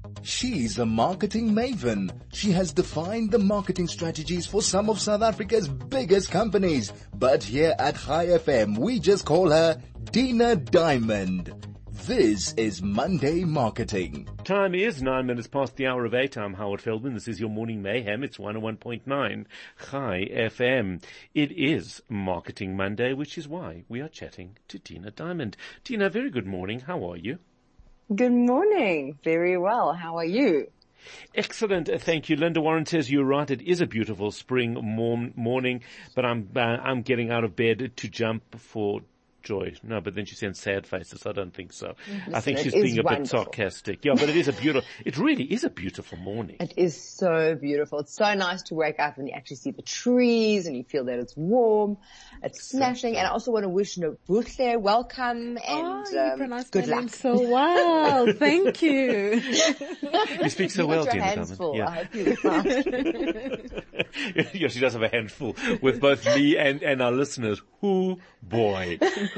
She's a marketing maven. She has defined the marketing strategies for some of South Africa's biggest companies. But here at High FM, we just call her Dina Diamond. This is Monday Marketing. Time is 9 minutes past the hour of 8. I'm Howard Feldman. This is your Morning Mayhem. It's 101.9 High FM. It is Marketing Monday, which is why we are chatting to Dina Diamond. Dina, very good morning. How are you? Good morning. Very well. How are you? Excellent. Thank you. Linda Warren says you're right. It is a beautiful spring morning, but I'm getting out of bed to jump for joy. No, but then she sends sad faces. I don't think so. Listen, I think she's being a bit sarcastic. Yeah, but it really is a beautiful morning. It is so beautiful. It's so nice to wake up and you actually see the trees and you feel that it's warm. It's smashing. And I also want to wish Nobuhle welcome and you pronounced good my name luck. so well. Thank you. You speak so well, Dina hands Diamond. full. Yeah. I hope you look after. Yeah, she does have a handful with both me and our listeners. Who boy.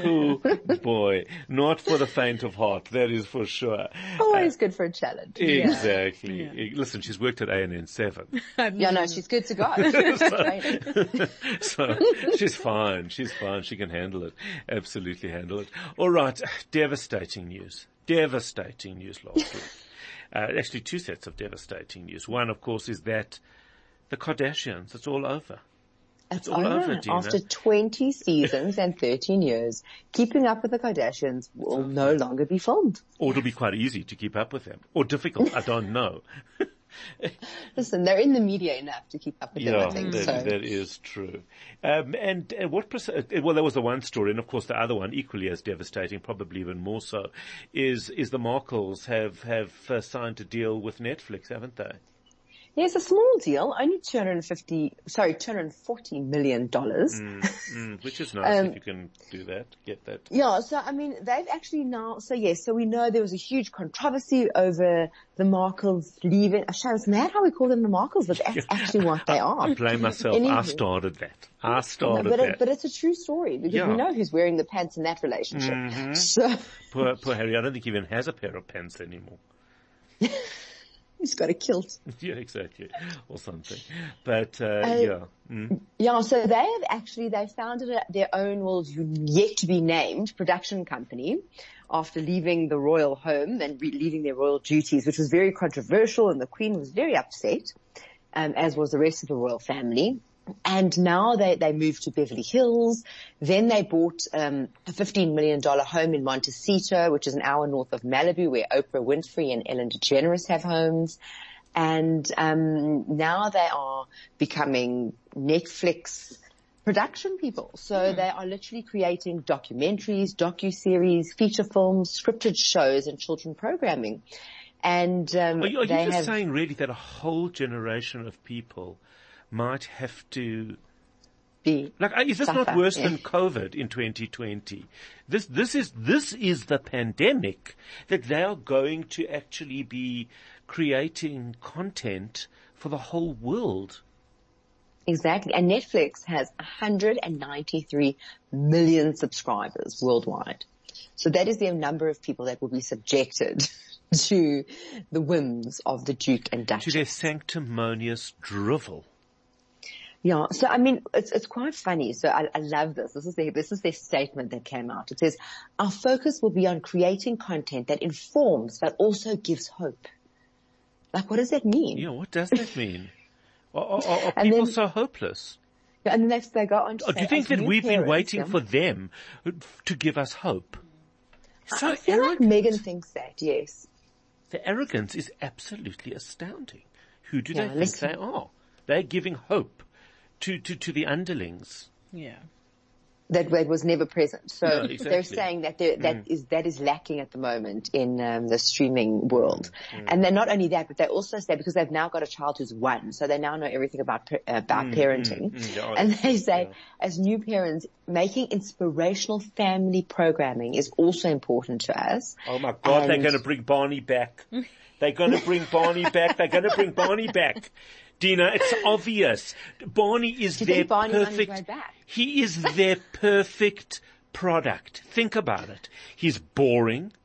Not for the faint of heart, that is for sure. Always good for a challenge. Exactly. Yeah. Listen, she's worked at ANN 7. Yeah, no, she's good to go. So she's fine. She can handle it. Absolutely handle it. All right. Devastating news last week. Actually, two sets of devastating news. One, of course, is that the Kardashians, it's all over. It's all over, Dina. After 20 seasons and 13 years, keeping up with the Kardashians will no longer be filmed. Or it'll be quite easy to keep up with them. Or difficult, I don't know. Listen, they're in the media enough to keep up with them, I think. That is true. Well, that was the one story, and of course the other one, equally as devastating, probably even more so, is the Markles have signed a deal with Netflix, haven't they? Yes, a small deal, only $240 million. Which is nice if you can do that, get that. Yeah, so I mean, they've actually now, so we know there was a huge controversy over the Markles leaving. It's mad how we call them the Markles, but that's actually what they are. I blame myself. Anywho. I started that. But it's a true story because we know who's wearing the pants in that relationship. Mm-hmm. So Poor Harry, I don't think he even has a pair of pants anymore. he's got a kilt. Yeah, exactly. Or something. But, yeah. Yeah, so they founded their own, yet to be named production company after leaving the royal home and leaving their royal duties, which was very controversial, and the Queen was very upset, as was the rest of the royal family. And now they moved to Beverly Hills. Then they bought a $15 million home in Montecito, which is an hour north of Malibu, where Oprah Winfrey and Ellen DeGeneres have homes. And now they are becoming Netflix production people. So they are literally creating documentaries, docuseries, feature films, scripted shows, and children programming. And are you just saying really that a whole generation of people might have to be is this not worse than COVID in 2020? This is the pandemic that they are going to actually be creating content for the whole world. Exactly. And Netflix has 193 million subscribers worldwide. So that is the number of people that will be subjected to the whims of the Duke and Duchess. To their sanctimonious drivel. Yeah. So, I mean, it's quite funny. So I love this. This is their statement that came out. It says, our focus will be on creating content that informs but also gives hope. Like, what does that mean? Yeah, what does that mean? Are people so hopeless? Yeah, and then they go on to say, do you think that we've been waiting for them to give us hope? So I feel like Meghan thinks that, yes. The arrogance is absolutely astounding. Who do they think they are? They're giving hope to the underlings. Yeah. That was never present. So no, exactly. They're saying that that is lacking at the moment in the streaming world. And then not only that, but they also say, because they've now got a child who's 1, so they now know everything about parenting. And they say, as new parents, making inspirational family programming is also important to us. Oh my God, they're going to bring Barney back. They're going to bring Barney back. They're going to bring Barney back. Dina, it's obvious. Barney is their perfect. He is their perfect product. Think about it. He's boring.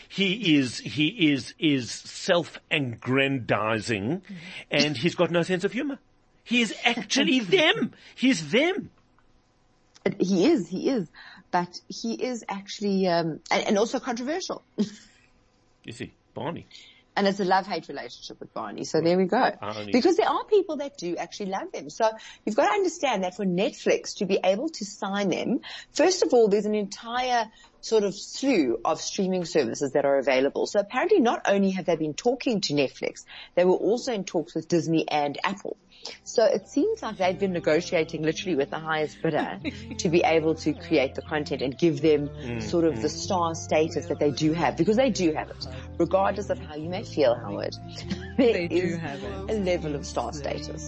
He is self-aggrandizing, and he's got no sense of humor. He is actually them. He's them. He is. But he is actually, and also controversial. You see, Barney. And it's a love-hate relationship with Barney. So there we go. Because there are people that do actually love him. So you've got to understand that for Netflix to be able to sign them, first of all, there's an entire sort of slew of streaming services that are available. So apparently not only have they been talking to Netflix, they were also in talks with Disney and Apple. So it seems like they've been negotiating literally with the highest bidder to be able to create the content and give them sort of the star status that they do have, because they do have it. Regardless of how you may feel, Howard, there is a level of star status.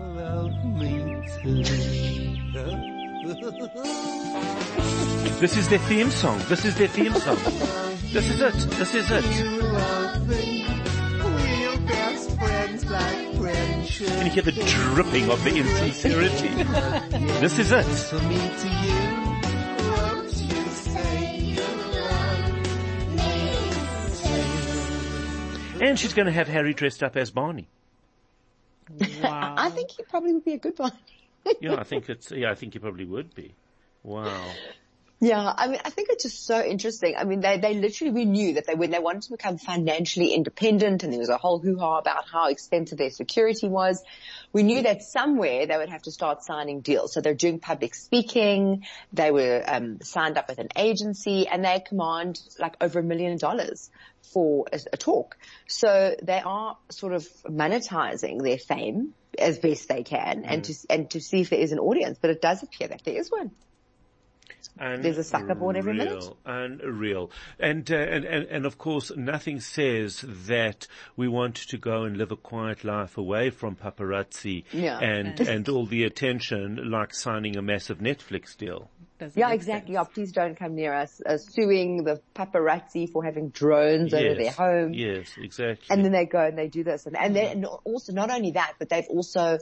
This is their theme song. This is it. Can you hear the dripping of the insincerity? This is it. And she's going to have Harry dressed up as Barney. Wow. I think he probably would be a good Barney. I think he probably would be. Wow. Yeah, I mean, I think it's just so interesting. I mean, they literally, we knew that when they wanted to become financially independent, and there was a whole hoo-ha about how expensive their security was, we knew that somewhere they would have to start signing deals. So they're doing public speaking, they were signed up with an agency, and they command like over $1 million for a talk. So they are sort of monetizing their fame as best they can, and to see if there is an audience. But it does appear that there is one. There's a sucker born every minute. Unreal. And of course, nothing says that we want to go and live a quiet life away from paparazzi and all the attention, like signing a massive Netflix deal. Yeah, exactly. Oh, please don't come near us. Suing the paparazzi for having drones over their home. Yes, exactly. And then they go and they do this. And then also, not only that, but they've also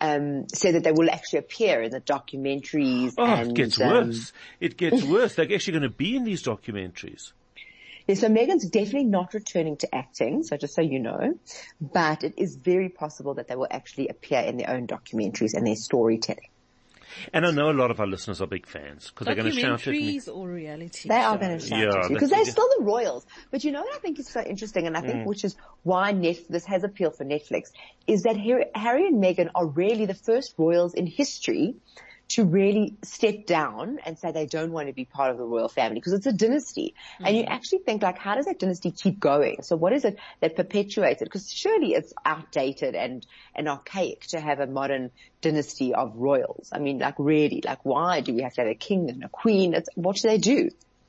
said that they will actually appear in the documentaries. Oh, it gets worse. It gets worse. They're actually going to be in these documentaries. Yeah, so Meghan's definitely not returning to acting, so just so you know. But it is very possible that they will actually appear in their own documentaries and their storytelling. And I know a lot of our listeners are big fans because they're going to shout at me. Documentaries or reality They are going to shout at you because they're still the royals. But you know what I think is so interesting, and I think which is why this has appeal for Netflix, is that Harry and Meghan are really the first royals in history to really step down and say they don't want to be part of the royal family because it's a dynasty. And you actually think, like, how does that dynasty keep going? So what is it that perpetuates it? Because surely it's outdated and archaic to have a modern dynasty of royals. I mean, like, really, like, why do we have to have a king and a queen? What do they do?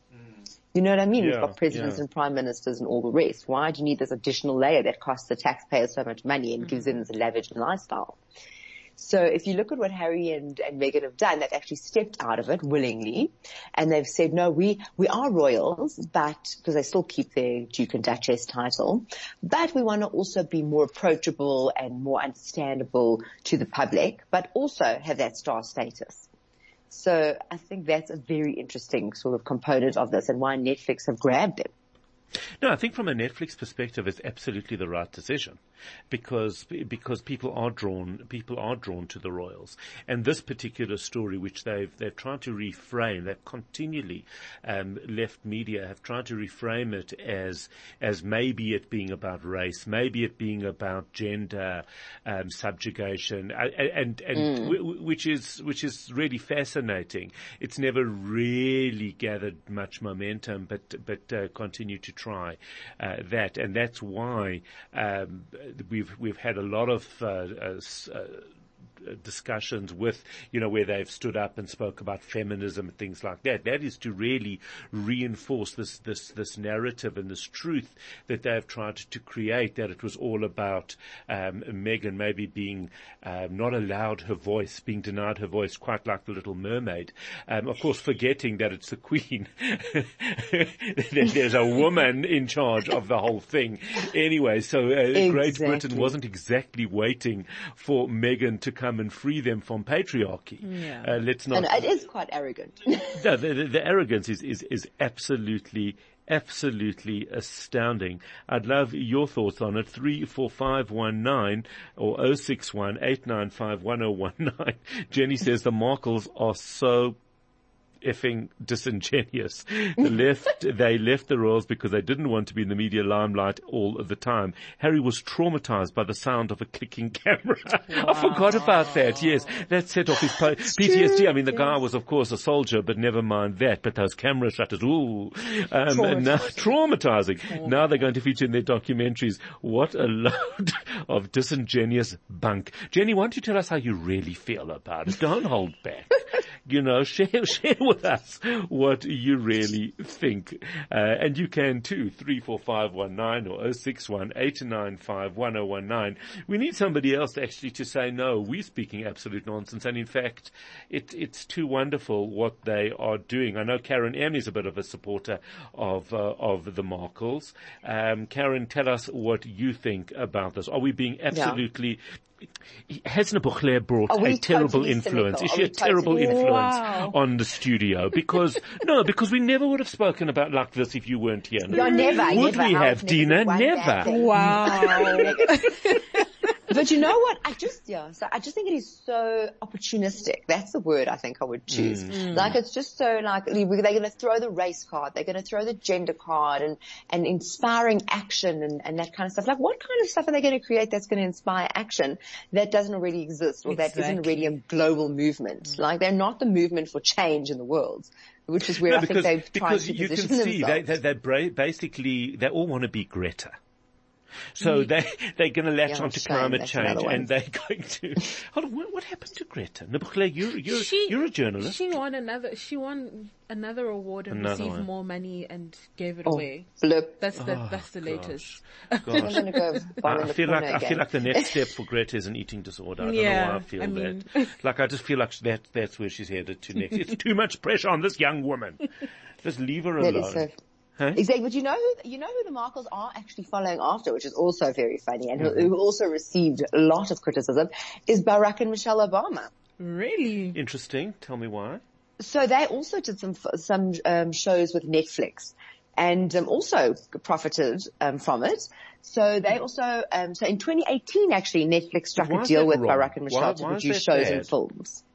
You know what I mean? We've got presidents and prime ministers and all the rest. Why do you need this additional layer that costs the taxpayers so much money and gives them this lavish lifestyle? So if you look at what Harry and Meghan have done, they've actually stepped out of it willingly, and they've said, no, we are royals, but because they still keep their Duke and Duchess title, but we want to also be more approachable and more understandable to the public, but also have that star status. So I think that's a very interesting sort of component of this and why Netflix have grabbed them. No, I think from a Netflix perspective, it's absolutely the right decision because people are drawn to the royals. And this particular story, which they've tried to reframe, they've continually, left media have tried to reframe it as maybe it being about race, maybe it being about gender, subjugation, which is really fascinating. It's never really gathered much momentum, but continue to try that, and that's why we've had a lot of discussions with, where they've stood up and spoke about feminism and things like that. That is to really reinforce this narrative and this truth that they've tried to create, that it was all about Meghan maybe being not allowed her voice, being denied her voice, quite like the Little Mermaid. Of course, forgetting that it's the Queen. There's a woman in charge of the whole thing. Anyway, so Great Britain wasn't exactly waiting for Meghan to come and free them from patriarchy. Let's not. And it is quite arrogant. No, the arrogance is absolutely Absolutely astounding. I'd love your thoughts on it. 34519 or 061-895-1019. Jenny says the Markles are so effing disingenuous. They left the royals because they didn't want to be in the media limelight all of the time. Harry was traumatized by the sound of a clicking camera. Wow. I forgot about that. Yes, that set off his PTSD. I mean, the guy was, of course, a soldier, but never mind that. But those camera shutters, ooh, traumatizing. Now they're going to feature in their documentaries. What a load of disingenuous bunk. Jenny, why don't you tell us how you really feel about it? Don't hold back. Share with us what you really think. And you can too, 34519 or 061-895-1019. We need somebody else actually to say, no, we're speaking absolute nonsense. And in fact, it's too wonderful what they are doing. I know Karen M is a bit of a supporter of the Markles. Karen, tell us what you think about this. Are we being absolutely... Has Nebuchadnezzar brought a terrible influence? Is she a terrible influence on the studio? Because we never would have spoken about like this if you weren't here. No, never. Would we have, Dina? Never. Wow. But you know what? I just think it is so opportunistic. That's the word I think I would choose. Like, it's just so like, they're going to throw the race card, they're going to throw the gender card and inspiring action and that kind of stuff. Like, what kind of stuff are they going to create that's going to inspire action that doesn't already exist or that isn't really a global movement? Like, they're not the movement for change in the world, which is where I think they've tried to position themselves. Because you can see, basically, they all want to be Greta. So they're going to latch onto climate change, and they're going to. Hold on, what happened to Greta? Nebuchadnezzar, you're a journalist. She won another award and received more money and gave it away. Flip. That's the latest. Gosh. I feel like the next step for Greta is an eating disorder. I don't know why I feel that. Like, I just feel like that's where she's headed to next. It's too much pressure on this young woman. Just leave her alone. Huh? Exactly, but you know who the Markles are actually following after, which is also very funny, and who also received a lot of criticism, is Barack and Michelle Obama. Really interesting. Tell me why. So they also did some shows with Netflix, and also profited from it. So they also so in 2018 actually Netflix struck a deal with Barack and Michelle to produce shows and films.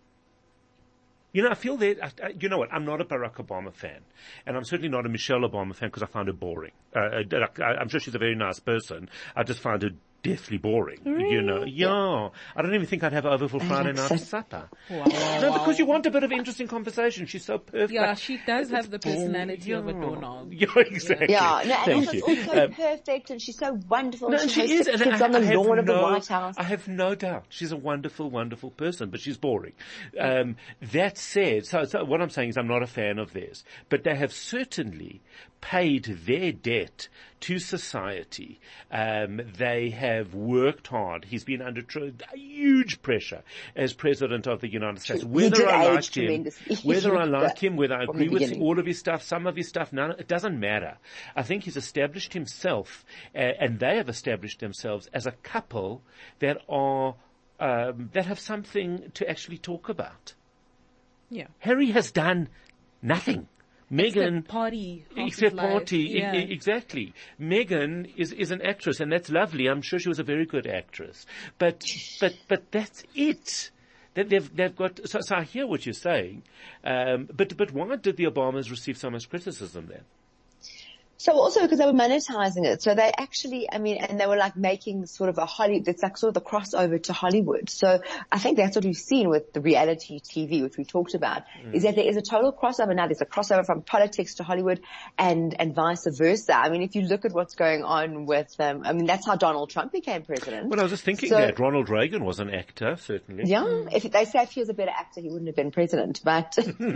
I feel that, you know what, I'm not a Barack Obama fan, and I'm certainly not a Michelle Obama fan because I find her boring. I'm sure she's a very nice person. I just find her deathly boring. Really? Yeah. I don't even think I'd have her over for Friday night supper. Wow. No, because you want a bit of interesting conversation. She's so perfect. Yeah, she does have the personality of a doorknob. Yeah, exactly. Yeah, no, and Thank you. Also perfect, and she's so wonderful. No, she is. And kids on the lawn of the White House. I have no doubt. She's a wonderful, wonderful person, but she's boring. That said, so what I'm saying is I'm not a fan of theirs, but they have certainly paid their debt to society. They have worked hard. He's been under huge pressure as president of the United States. Whether I like him, whether I agree with all of his stuff, some of his stuff, it doesn't matter. I think he's established himself, and they have established themselves as a couple that are that have something to actually talk about. Yeah, Harry has done nothing. Meghan, except party, yeah. Exactly. Meghan is an actress, and that's lovely. I'm sure she was a very good actress, but that's it. That they've got. So I hear what you're saying, but why did the Obamas receive so much criticism then? So also because they were monetizing it. So they actually, and they were like making sort of it's like sort of the crossover to Hollywood. So I think that's what we've seen with the reality TV, which we talked about, is that there is a total crossover now. There's a crossover from politics to Hollywood and vice versa. I mean, if you look at what's going on with, that's how Donald Trump became president. Well, I was just thinking that Ronald Reagan was an actor, certainly. Yeah. If they say if he was a better actor, he wouldn't have been president, but,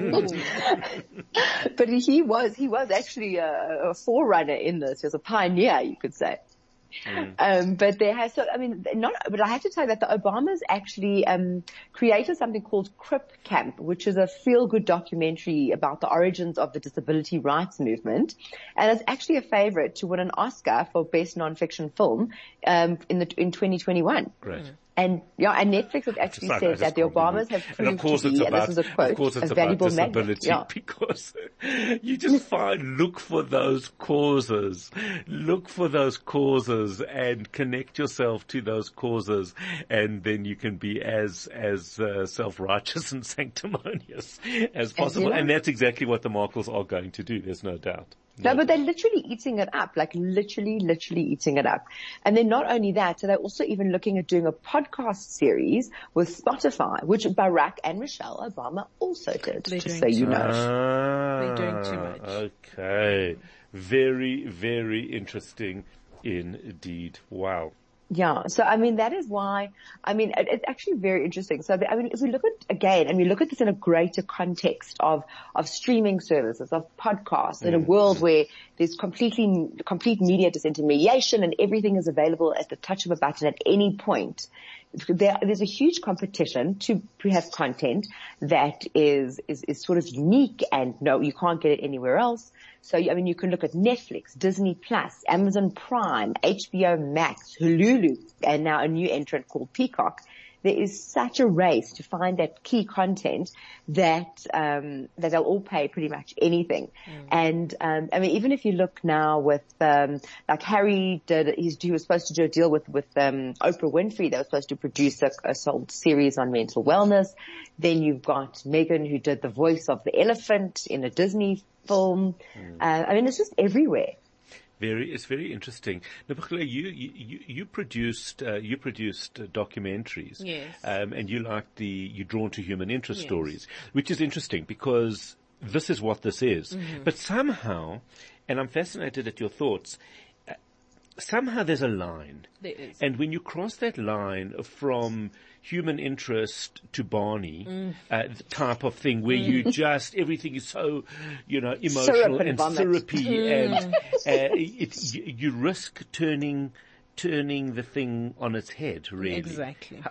but he was actually a forerunner in this. He was a pioneer, you could say. But I have to tell you that the Obamas actually created something called Crip Camp, which is a feel-good documentary about the origins of the disability rights movement, and it's actually a favorite to win an Oscar for best non-fiction film in 2021. Great. And Netflix has actually said that the Obamas have proved to be, and this is a quote, a valuable magnet. Yeah. Because you just look for those causes and connect yourself to those causes, and then you can be as self-righteous and sanctimonious as possible. And that's exactly what the Markles are going to do. There's no doubt. No, but they're literally eating it up, like literally eating it up. And then not only that, so they're also even looking at doing a podcast series with Spotify, which Barack and Michelle Obama also did, just so you know. They're doing too much. Okay. Very, very interesting indeed. Wow. Yeah. So, that is why, it's actually very interesting. So, if we look at this in a greater context of streaming services, of podcasts, in a world where there's complete media disintermediation and everything is available at the touch of a button at any point, there's a huge competition to have content that is sort of unique and no, you can't get it anywhere else. So, you can look at Netflix, Disney Plus, Amazon Prime, HBO Max, Hulu, and now a new entrant called Peacock. There is such a race to find that key content that they'll all pay pretty much anything. And, even if you look now with, like Harry he was supposed to do a deal with Oprah Winfrey. They were supposed to produce a sold series on mental wellness. Then you've got Meghan, who did the voice of the elephant in a Disney film. It's just everywhere. It's very interesting. Now, you produced documentaries. Yes. And you're drawn to human interest stories, which is interesting because this is what this is. But somehow, and I'm fascinated at your thoughts, somehow there's a line. There is. And when you cross that line from human interest to Barney, type of thing where you just, everything is so, emotional and syrupy and, you risk turning the thing on its head, really. Exactly.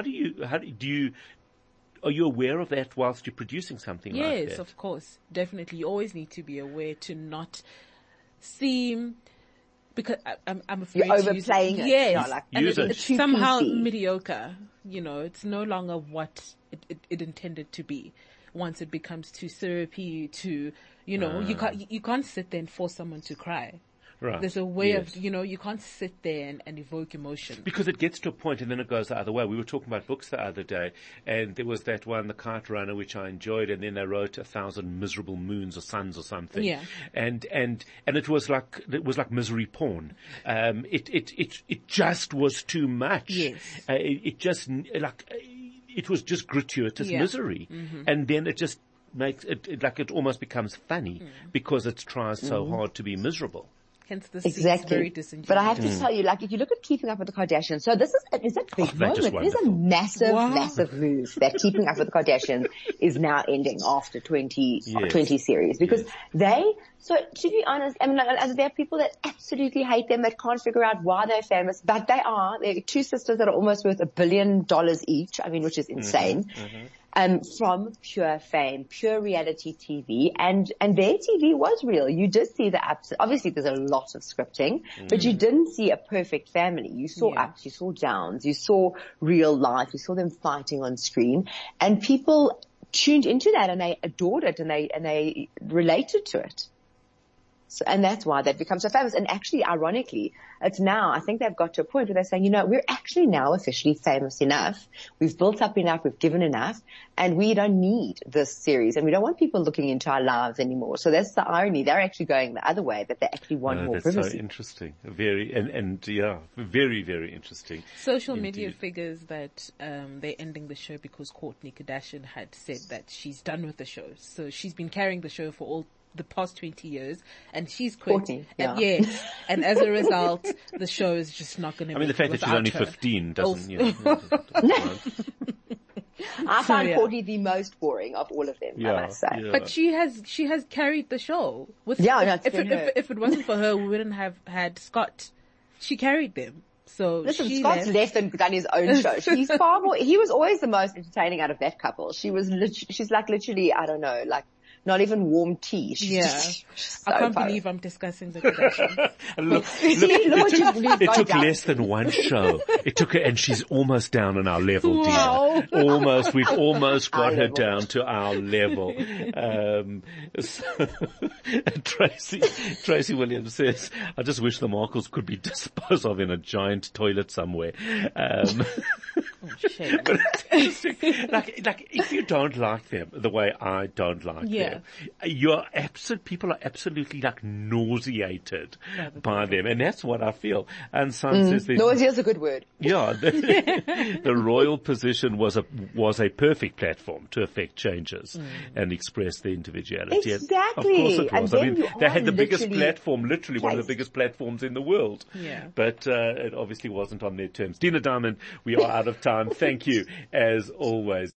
Are you aware of that whilst you're producing something like that? Yes, of course. Definitely. You always need to be aware to not seem, because I'm afraid you're overplaying it. Yes. It's somehow mediocre. It's no longer what it intended to be. Once it becomes too syrupy, you can't sit there and force someone to cry. Right. There's a way of, you can't sit there and evoke emotion. Because it gets to a point and then it goes the other way. We were talking about books the other day, and there was that one, The Kite Runner, which I enjoyed, and then they wrote 1,000 Miserable Moons or Suns or something. Yeah. And it was like misery porn. It just was too much. Yes. It was just gratuitous misery. And then it just makes it almost becomes funny because it tries so hard to be miserable. Hence the exactly. But I have to tell you, if you look at Keeping Up with the Kardashians, so this is a big moment. There's a massive move that Keeping Up with the Kardashians is now ending after 20 series because so to be honest, there are people that absolutely hate them, that can't figure out why they're famous, but they're two sisters that are almost worth $1 billion each, which is insane. From pure fame, pure reality TV, and their TV was real. You did see the ups. Obviously, there's a lot of scripting, but you didn't see a perfect family. You saw ups, you saw downs, you saw real life, you saw them fighting on screen, and people tuned into that and they adored it and they related to it. So, and that's why they've become so famous. And actually, ironically, it's now, I think they've got to a point where they're saying, we're actually now officially famous enough. We've built up enough. We've given enough. And we don't need this series. And we don't want people looking into our lives anymore. So that's the irony. They're actually going the other way, that they actually want more privacy. That's so interesting. Very, very, very interesting. Social media figures that, they're ending the show because Kourtney Kardashian had said that she's done with the show. So she's been carrying the show for all the past 20 years, and she's quit. 40, and as a result, the show is just not going to. The fact that she's only 15 doesn't. I find Kourtney the most boring of all of them. I must say, but she has carried the show. If it wasn't for her, we wouldn't have had Scott. She carried them. So listen, Scott's left and done his own show. She's far more. He was always the most entertaining out of that couple. She's literally, I don't know, Not even warm tea. She's Yeah. just so I can't thorough. believe I'm discussing the Kardashians. Look, Look what you've it got took down. less than one show. It took her, and she's almost down on our level, Wow. Dina. Almost, we've almost got Our her level. down to our level. Tracy Williams says, I just wish the Markles could be disposed of in a giant toilet somewhere. Shame. But it's interesting. Like if you don't like them the way I don't like Yeah. them, people are absolutely like nauseated by them, and that's what I feel. And some says that Noisy is a good word. yeah, the royal position was a perfect platform to effect changes and express their individuality. And Exactly. of course it And was. then I mean, you they are had the biggest literally platform, literally one of the placed. biggest platforms in the world. Yeah. But it obviously wasn't on their terms. Dina Diamond, we are out of time. Thank you, as always.